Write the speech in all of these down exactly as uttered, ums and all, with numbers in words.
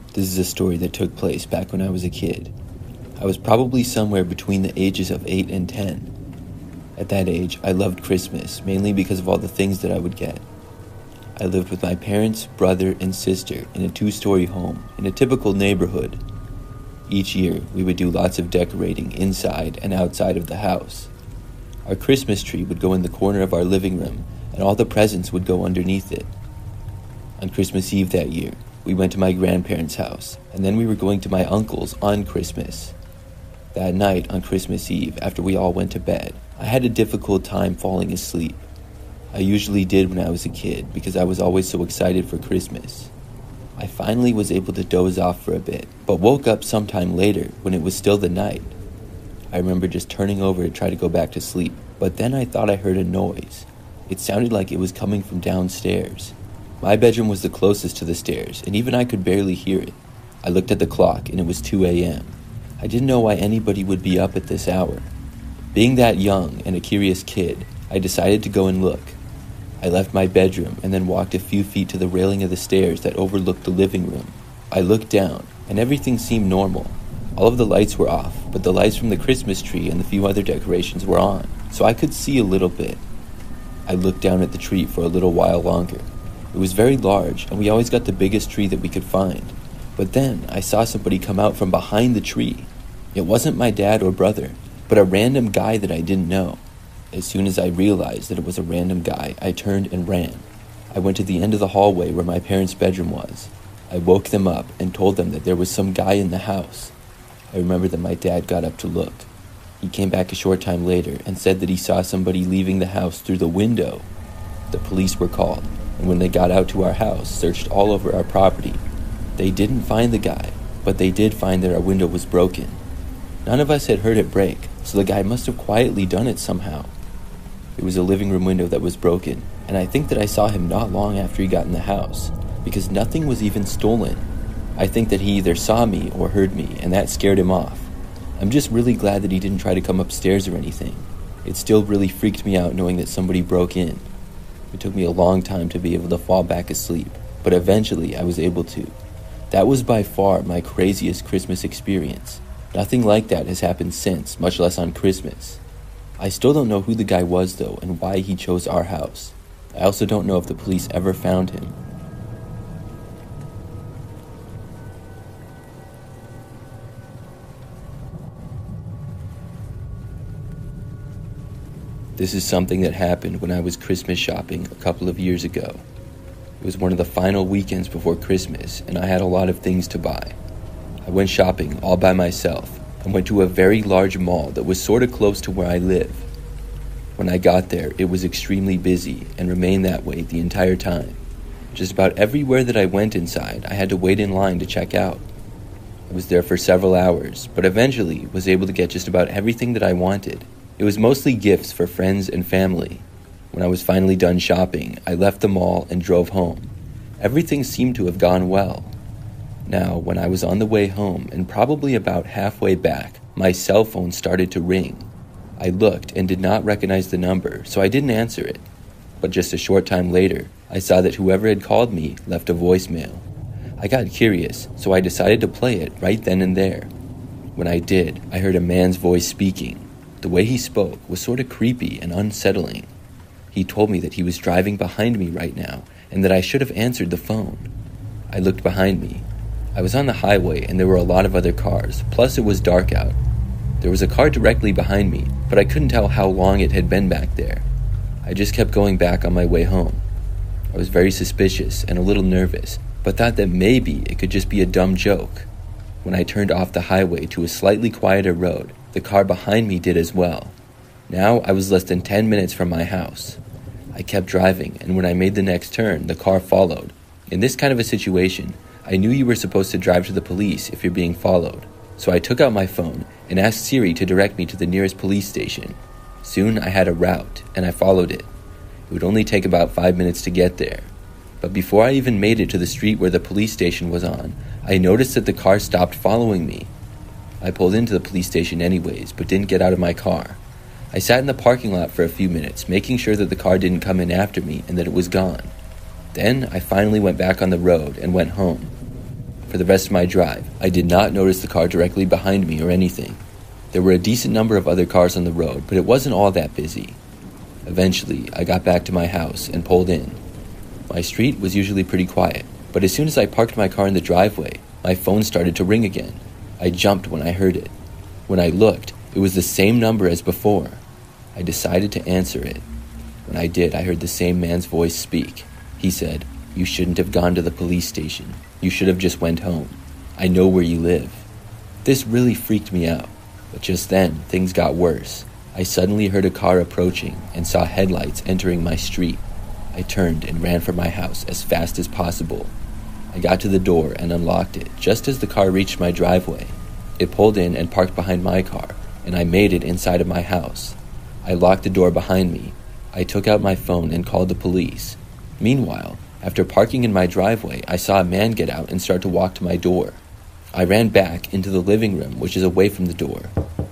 This is a story that took place back when I was a kid. I was probably somewhere between the ages of eight and ten. At that age, I loved Christmas, mainly because of all the things that I would get. I lived with my parents, brother, and sister in a two-story home in a typical neighborhood. Each year, we would do lots of decorating inside and outside of the house. Our Christmas tree would go in the corner of our living room, and all the presents would go underneath it. On Christmas Eve that year, we went to my grandparents' house, and then we were going to my uncle's on Christmas. That night on Christmas Eve, after we all went to bed, I had a difficult time falling asleep. I usually did when I was a kid because I was always so excited for Christmas. I finally was able to doze off for a bit, but woke up sometime later when it was still the night. I remember just turning over to try to go back to sleep, but then I thought I heard a noise. It sounded like it was coming from downstairs. My bedroom was the closest to the stairs, and even I could barely hear it. I looked at the clock, and it was two a.m. I didn't know why anybody would be up at this hour. Being that young and a curious kid, I decided to go and look. I left my bedroom and then walked a few feet to the railing of the stairs that overlooked the living room. I looked down, and everything seemed normal. All of the lights were off, but the lights from the Christmas tree and the few other decorations were on, so I could see a little bit. I looked down at the tree for a little while longer. It was very large, and we always got the biggest tree that we could find. But then I saw somebody come out from behind the tree. It wasn't my dad or brother, but a random guy that I didn't know. As soon as I realized that it was a random guy, I turned and ran. I went to the end of the hallway where my parents' bedroom was. I woke them up and told them that there was some guy in the house. I remember that my dad got up to look. He came back a short time later and said that he saw somebody leaving the house through the window. The police were called, and when they got out to our house, searched all over our property. They didn't find the guy, but they did find that our window was broken. None of us had heard it break, so the guy must have quietly done it somehow. It was a living room window that was broken, and I think that I saw him not long after he got in the house, because nothing was even stolen. I think that he either saw me or heard me, and that scared him off. I'm just really glad that he didn't try to come upstairs or anything. It still really freaked me out knowing that somebody broke in. It took me a long time to be able to fall back asleep, but eventually I was able to. That was by far my craziest Christmas experience. Nothing like that has happened since, much less on Christmas. I still don't know who the guy was though and why he chose our house. I also don't know if the police ever found him. This is something that happened when I was Christmas shopping a couple of years ago. It was one of the final weekends before Christmas, and I had a lot of things to buy. I went shopping all by myself and went to a very large mall that was sort of close to where I live. When I got there, it was extremely busy and remained that way the entire time. Just about everywhere that I went inside, I had to wait in line to check out. I was there for several hours, but eventually was able to get just about everything that I wanted. It was mostly gifts for friends and family. When I was finally done shopping, I left the mall and drove home. Everything seemed to have gone well. Now, when I was on the way home and probably about halfway back, my cell phone started to ring. I looked and did not recognize the number, so I didn't answer it. But just a short time later, I saw that whoever had called me left a voicemail. I got curious, so I decided to play it right then and there. When I did, I heard a man's voice speaking. The way he spoke was sort of creepy and unsettling. He told me that he was driving behind me right now and that I should have answered the phone. I looked behind me. I was on the highway and there were a lot of other cars, plus it was dark out. There was a car directly behind me, but I couldn't tell how long it had been back there. I just kept going back on my way home. I was very suspicious and a little nervous, but thought that maybe it could just be a dumb joke. When I turned off the highway to a slightly quieter road, the car behind me did as well. Now I was less than ten minutes from my house. I kept driving, and when I made the next turn, the car followed. In this kind of a situation, I knew you were supposed to drive to the police if you're being followed, so I took out my phone and asked Siri to direct me to the nearest police station. Soon I had a route, and I followed it. It would only take about five minutes to get there. But before I even made it to the street where the police station was on, I noticed that the car stopped following me. I pulled into the police station anyways, but didn't get out of my car. I sat in the parking lot for a few minutes, making sure that the car didn't come in after me and that it was gone. Then I finally went back on the road and went home. For the rest of my drive, I did not notice the car directly behind me or anything. There were a decent number of other cars on the road, but it wasn't all that busy. Eventually, I got back to my house and pulled in. My street was usually pretty quiet, but as soon as I parked my car in the driveway, my phone started to ring again. I jumped when I heard it. When I looked, it was the same number as before. I decided to answer it. When I did, I heard the same man's voice speak. He said, "You shouldn't have gone to the police station. You should have just went home. I know where you live." This really freaked me out, but just then, things got worse. I suddenly heard a car approaching and saw headlights entering my street. I turned and ran for my house as fast as possible. I got to the door and unlocked it just as the car reached my driveway. It pulled in and parked behind my car, and I made it inside of my house. I locked the door behind me. I took out my phone and called the police. Meanwhile, after parking in my driveway, I saw a man get out and start to walk to my door. I ran back into the living room, which is away from the door.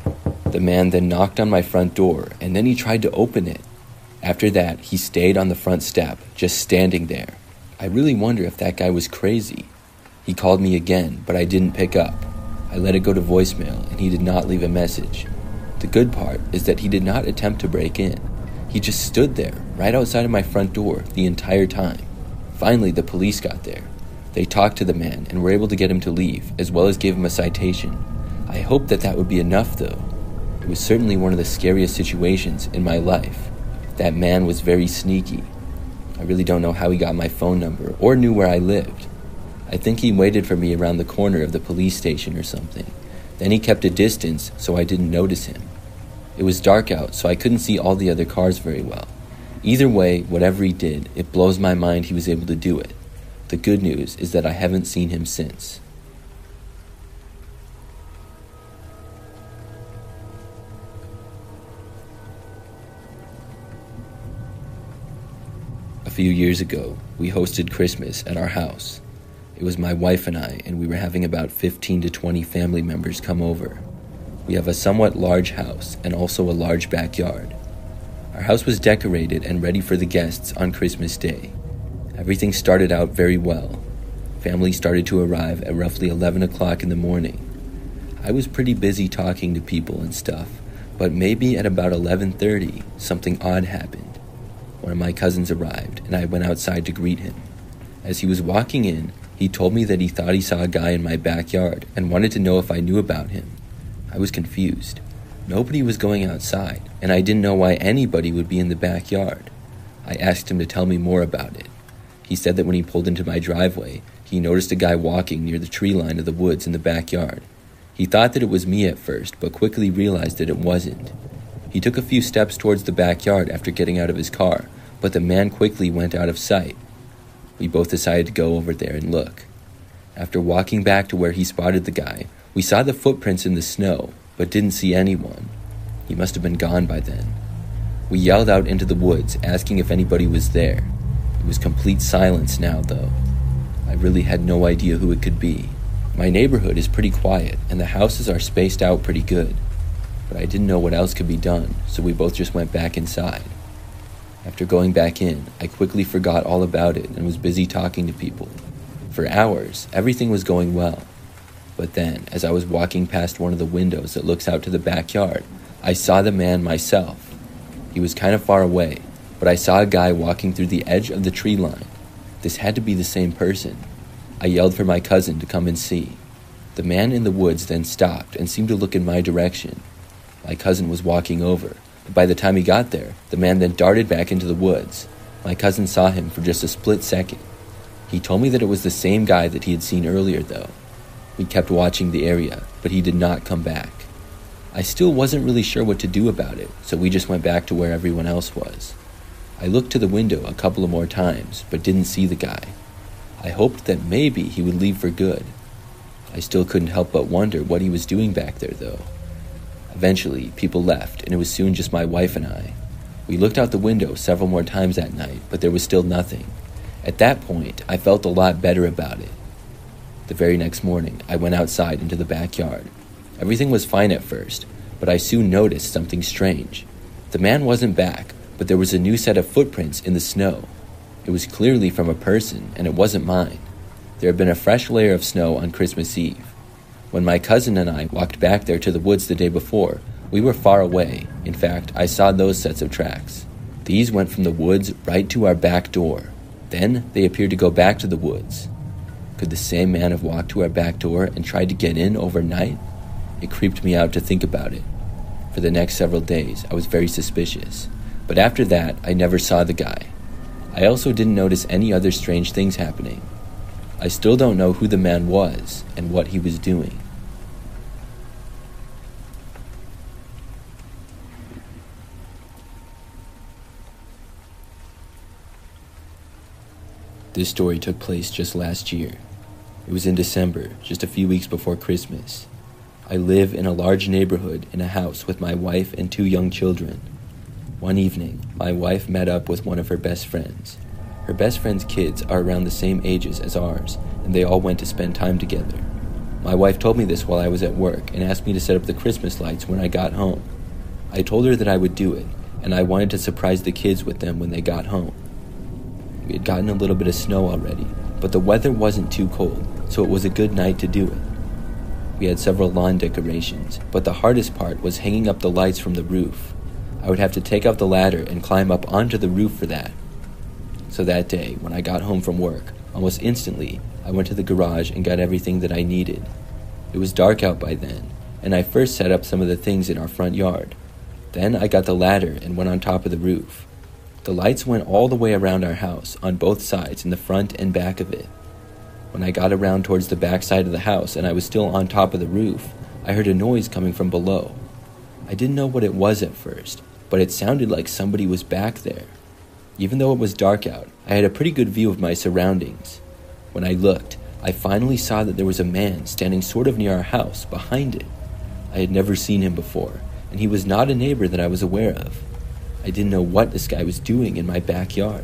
The man then knocked on my front door, and then he tried to open it. After that, he stayed on the front step, just standing there. I really wonder if that guy was crazy. He called me again, but I didn't pick up. I let it go to voicemail, and he did not leave a message. The good part is that he did not attempt to break in. He just stood there, right outside of my front door, the entire time. Finally, the police got there. They talked to the man and were able to get him to leave, as well as gave him a citation. I hoped that that would be enough, though. It was certainly one of the scariest situations in my life. That man was very sneaky. I really don't know how he got my phone number or knew where I lived. I think he waited for me around the corner of the police station or something. Then he kept a distance so I didn't notice him. It was dark out, so I couldn't see all the other cars very well. Either way, whatever he did, it blows my mind he was able to do it. The good news is that I haven't seen him since. A few years ago, we hosted Christmas at our house. It was my wife and I, and we were having about fifteen to twenty family members come over. We have a somewhat large house and also a large backyard. Our house was decorated and ready for the guests on Christmas Day. Everything started out very well. Family started to arrive at roughly eleven o'clock in the morning. I was pretty busy talking to people and stuff, but maybe at about eleven thirty, something odd happened. One of my cousins arrived, and I went outside to greet him. As he was walking in, he told me that he thought he saw a guy in my backyard and wanted to know if I knew about him. I was confused. Nobody was going outside, and I didn't know why anybody would be in the backyard. I asked him to tell me more about it. He said that when he pulled into my driveway, he noticed a guy walking near the tree line of the woods in the backyard. He thought that it was me at first, but quickly realized that it wasn't. He took a few steps towards the backyard after getting out of his car, but the man quickly went out of sight. We both decided to go over there and look. After walking back to where he spotted the guy, we saw the footprints in the snow, but didn't see anyone. He must have been gone by then. We yelled out into the woods, asking if anybody was there. It was complete silence now, though. I really had no idea who it could be. My neighborhood is pretty quiet, and the houses are spaced out pretty good. But I didn't know what else could be done, so we both just went back inside. After going back in, I quickly forgot all about it and was busy talking to people. For hours, everything was going well. But then, as I was walking past one of the windows that looks out to the backyard, I saw the man myself. He was kind of far away, but I saw a guy walking through the edge of the tree line. This had to be the same person. I yelled for my cousin to come and see. The man in the woods then stopped and seemed to look in my direction. My cousin was walking over, but by the time he got there, the man then darted back into the woods. My cousin saw him for just a split second. He told me that it was the same guy that he had seen earlier, though. We kept watching the area, but he did not come back. I still wasn't really sure what to do about it, so we just went back to where everyone else was. I looked to the window a couple of more times, but didn't see the guy. I hoped that maybe he would leave for good. I still couldn't help but wonder what he was doing back there, though. Eventually, people left, and it was soon just my wife and I. We looked out the window several more times that night, but there was still nothing. At that point, I felt a lot better about it. The very next morning, I went outside into the backyard. Everything was fine at first, but I soon noticed something strange. The man wasn't back, but there was a new set of footprints in the snow. It was clearly from a person, and it wasn't mine. There had been a fresh layer of snow on Christmas Eve. When my cousin and I walked back there to the woods the day before, we were far away. In fact, I saw those sets of tracks. These went from the woods right to our back door. Then they appeared to go back to the woods. Could the same man have walked to our back door and tried to get in overnight? It creeped me out to think about it. For the next several days, I was very suspicious. But after that, I never saw the guy. I also didn't notice any other strange things happening. I still don't know who the man was and what he was doing. This story took place just last year. It was in December, just a few weeks before Christmas. I live in a large neighborhood in a house with my wife and two young children. One evening, my wife met up with one of her best friends. Her best friend's kids are around the same ages as ours, and they all went to spend time together. My wife told me this while I was at work and asked me to set up the Christmas lights when I got home. I told her that I would do it, and I wanted to surprise the kids with them when they got home. We had gotten a little bit of snow already, but the weather wasn't too cold, so it was a good night to do it. We had several lawn decorations, but the hardest part was hanging up the lights from the roof. I would have to take out the ladder and climb up onto the roof for that. So that day, when I got home from work, almost instantly, I went to the garage and got everything that I needed. It was dark out by then, and I first set up some of the things in our front yard. Then I got the ladder and went on top of the roof. The lights went all the way around our house, on both sides, in the front and back of it. When I got around towards the back side of the house and I was still on top of the roof, I heard a noise coming from below. I didn't know what it was at first, but it sounded like somebody was back there. Even though it was dark out, I had a pretty good view of my surroundings. When I looked, I finally saw that there was a man standing sort of near our house, behind it. I had never seen him before, and he was not a neighbor that I was aware of. I didn't know what this guy was doing in my backyard.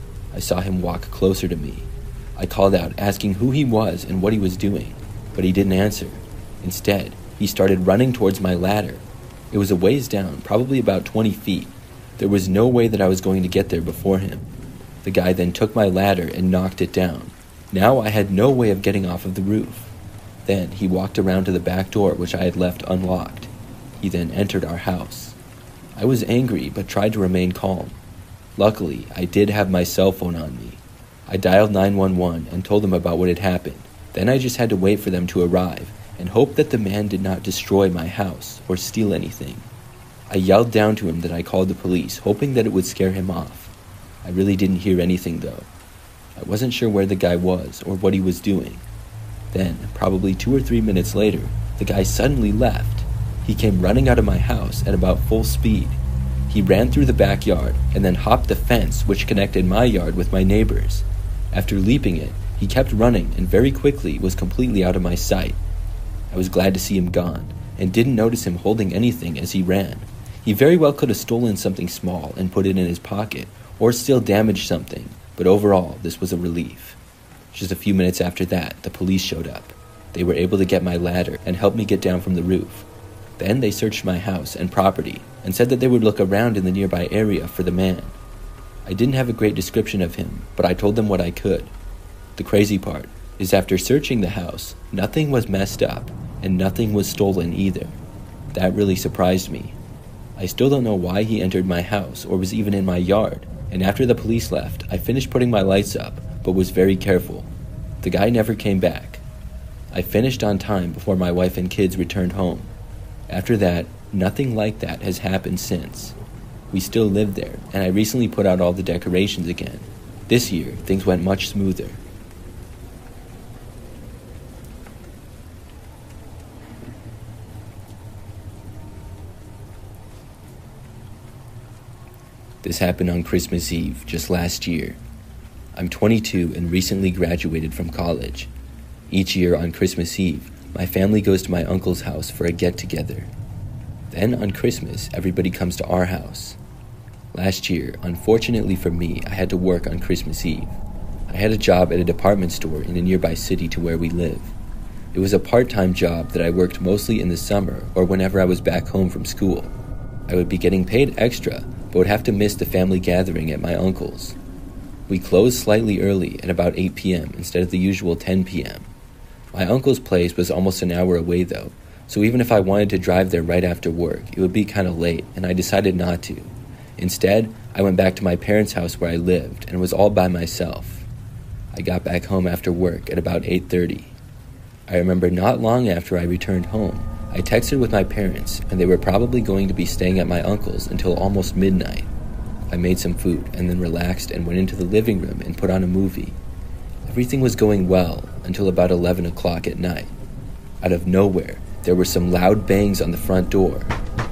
I saw him walk closer to me. I called out, asking who he was and what he was doing, but he didn't answer. Instead, he started running towards my ladder. It was a ways down, probably about twenty feet. There was no way that I was going to get there before him. The guy then took my ladder and knocked it down. Now I had no way of getting off of the roof. Then he walked around to the back door, which I had left unlocked. He then entered our house. I was angry, but tried to remain calm. Luckily, I did have my cell phone on me. I dialed nine one one and told them about what had happened. Then I just had to wait for them to arrive and hope that the man did not destroy my house or steal anything. I yelled down to him that I called the police, hoping that it would scare him off. I really didn't hear anything, though. I wasn't sure where the guy was or what he was doing. Then, probably two or three minutes later, the guy suddenly left. He came running out of my house at about full speed. He ran through the backyard and then hopped the fence which connected my yard with my neighbor's. After leaping it, he kept running and very quickly was completely out of my sight. I was glad to see him gone and didn't notice him holding anything as he ran. He very well could have stolen something small and put it in his pocket, or still damaged something, but overall, this was a relief. Just a few minutes after that, the police showed up. They were able to get my ladder and help me get down from the roof. Then they searched my house and property and said that they would look around in the nearby area for the man. I didn't have a great description of him, but I told them what I could. The crazy part is after searching the house, nothing was messed up and nothing was stolen either. That really surprised me. I still don't know why he entered my house or was even in my yard, and after the police left, I finished putting my lights up, but was very careful. The guy never came back. I finished on time before my wife and kids returned home. After that, nothing like that has happened since. We still live there, and I recently put out all the decorations again. This year, things went much smoother. This happened on Christmas Eve, just last year. I'm twenty-two and recently graduated from college. Each year on Christmas Eve, my family goes to my uncle's house for a get-together. Then on Christmas, everybody comes to our house. Last year, unfortunately for me, I had to work on Christmas Eve. I had a job at a department store in a nearby city to where we live. It was a part-time job that I worked mostly in the summer or whenever I was back home from school. I would be getting paid extra, but would have to miss the family gathering at my uncle's. We closed slightly early at about eight p.m. instead of the usual ten p.m. My uncle's place was almost an hour away though, so even if I wanted to drive there right after work, it would be kind of late, and I decided not to. Instead, I went back to my parents' house where I lived, and was all by myself. I got back home after work at about eight thirty. I remember not long after I returned home, I texted with my parents, and they were probably going to be staying at my uncle's until almost midnight. I made some food, and then relaxed and went into the living room and put on a movie. Everything was going well until about eleven o'clock at night. Out of nowhere, there were some loud bangs on the front door.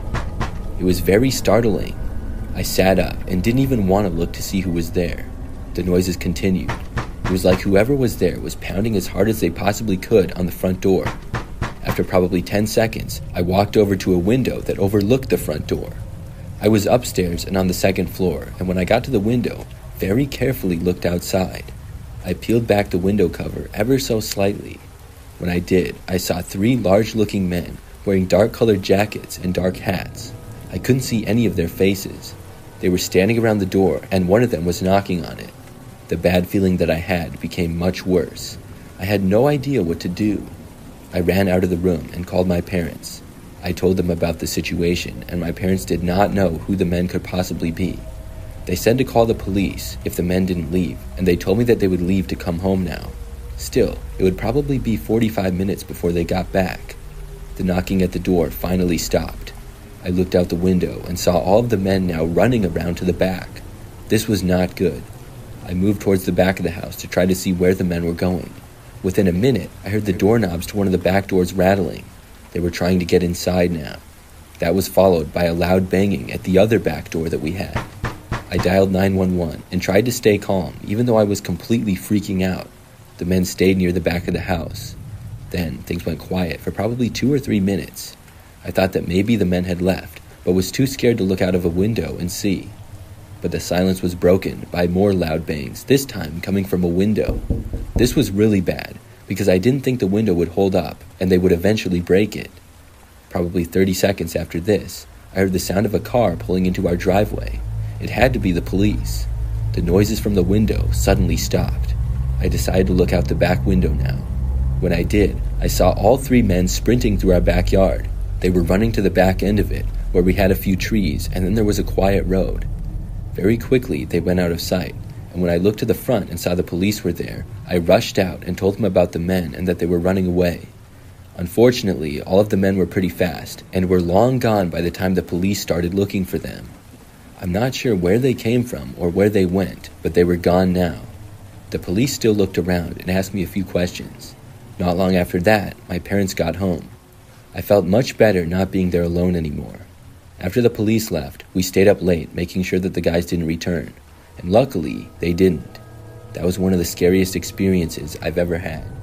It was very startling. I sat up and didn't even want to look to see who was there. The noises continued. It was like whoever was there was pounding as hard as they possibly could on the front door. After probably ten seconds, I walked over to a window that overlooked the front door. I was upstairs and on the second floor, and when I got to the window, very carefully looked outside. I peeled back the window cover ever so slightly. When I did, I saw three large-looking men wearing dark-colored jackets and dark hats. I couldn't see any of their faces. They were standing around the door, and one of them was knocking on it. The bad feeling that I had became much worse. I had no idea what to do. I ran out of the room and called my parents. I told them about the situation, and my parents did not know who the men could possibly be. They said to call the police if the men didn't leave, and they told me that they would leave to come home now. Still, it would probably be forty-five minutes before they got back. The knocking at the door finally stopped. I looked out the window and saw all of the men now running around to the back. This was not good. I moved towards the back of the house to try to see where the men were going. Within a minute, I heard the doorknobs to one of the back doors rattling. They were trying to get inside now. That was followed by a loud banging at the other back door that we had. I dialed nine one one and tried to stay calm, even though I was completely freaking out. The men stayed near the back of the house. Then things went quiet for probably two or three minutes. I thought that maybe the men had left, but was too scared to look out of a window and see. But the silence was broken by more loud bangs, this time coming from a window. This was really bad, because I didn't think the window would hold up, and they would eventually break it. Probably thirty seconds after this, I heard the sound of a car pulling into our driveway. It had to be the police. The noises from the window suddenly stopped. I decided to look out the back window now. When I did, I saw all three men sprinting through our backyard. They were running to the back end of it, where we had a few trees, and then there was a quiet road. Very quickly, they went out of sight, and when I looked to the front and saw the police were there, I rushed out and told them about the men and that they were running away. Unfortunately, all of the men were pretty fast, and were long gone by the time the police started looking for them. I'm not sure where they came from or where they went, but they were gone now. The police still looked around and asked me a few questions. Not long after that, my parents got home. I felt much better not being there alone anymore. After the police left, we stayed up late making sure that the guys didn't return, and luckily, they didn't. That was one of the scariest experiences I've ever had.